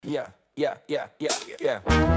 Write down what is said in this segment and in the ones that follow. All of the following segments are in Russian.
Yeah, yeah, yeah, yeah, yeah.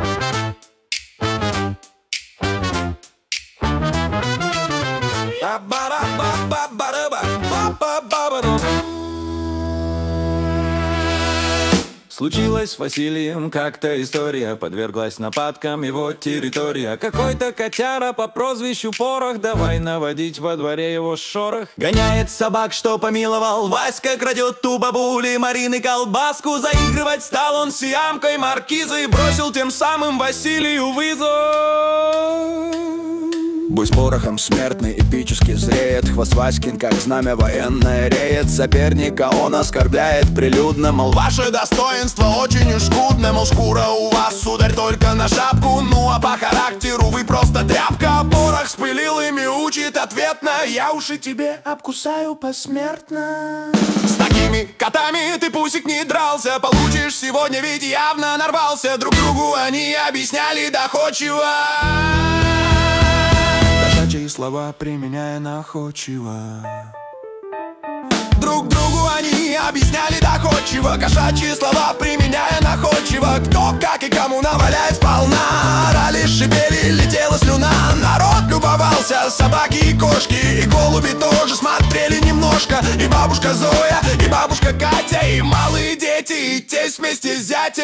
Случилось с Василием как-то история, подверглась нападкам его территория. Какой-то котяра по прозвищу Порох, давай наводить во дворе его шорох. Гоняет собак, что помиловал, Васька крадет у бабули Марины колбаску. Заигрывать стал он с ямкой маркиза и бросил тем самым Василию вызов. Бой с порохом смертный эпически зреет, хвост Васькин, как знамя военное, реет. Соперника он оскорбляет прилюдно, мол, ваше достоинство очень уж скудно. Мол, шкура у вас, сударь, только на шапку, ну а по характеру вы просто тряпка. Порох с пылилами учит ответно: я уж и тебе обкусаю посмертно. С такими котами ты, пусик, не дрался, получишь сегодня, ведь явно нарвался. Друг другу они объясняли доходчиво, кошачьи слова применяя находчиво. Друг другу они объясняли доходчиво, кошачьи слова применяя находчиво. Кто, как и кому наваляет сполна. Орали, шипели, летела слюна. Народ любовался, собаки и кошки, и голуби тоже смотрели немножко. И бабушка Зоя, и бабушка Катя, и малые дети, и тесть вместе с зятем.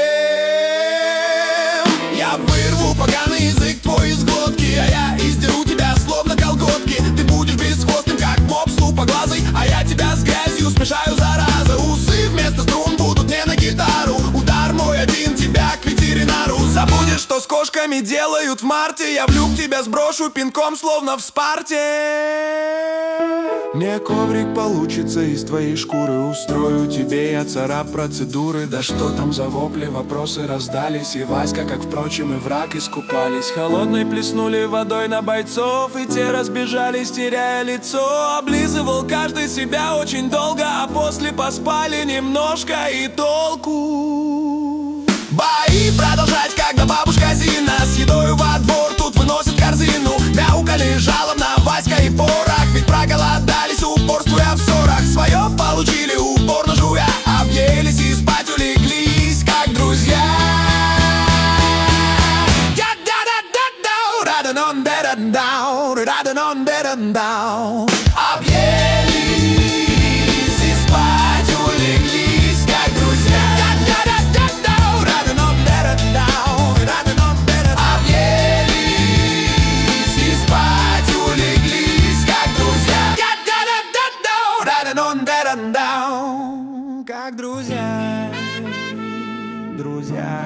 Я вырву поганый язык твой из глотки, а я издеру тебя словно колготки. Ты будешь бесхвостым, как мопс лупоглазый, а я тебя с грязью смешаю, зараза. Усы вместо струн будут не на гитару. Удар мой один, тебя к ветеринару. Забудешь, что с кошками делают в марте. Я в люк тебя сброшу пинком, словно в Спарте. Не коврик получится из твоей шкуры, устрою тебе я царап процедуры. Да что там за вопли, вопросы раздались, и Васька, как впрочем и враг, искупались. Холодной плеснули водой на бойцов, и те разбежались, теряя лицо. Облизывал каждый себя очень долго, а после поспали немножко и толку. Бои продолжать, когда бабушка Зина с едой во двор тут выносит корзину. Мяукали жалобно Васька и Порох, ведь проголодались, упорствуя в ссорах. Свое получили, упорно жуя, объелись и спать улеглись, как друзья. Объелись и спать улеглись, как друзья. Объелись и спать улеглись, как друзья. Как друзья, друзья,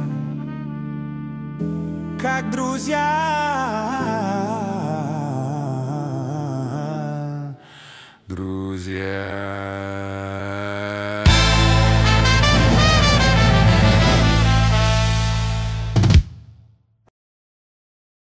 как друзья, друзья.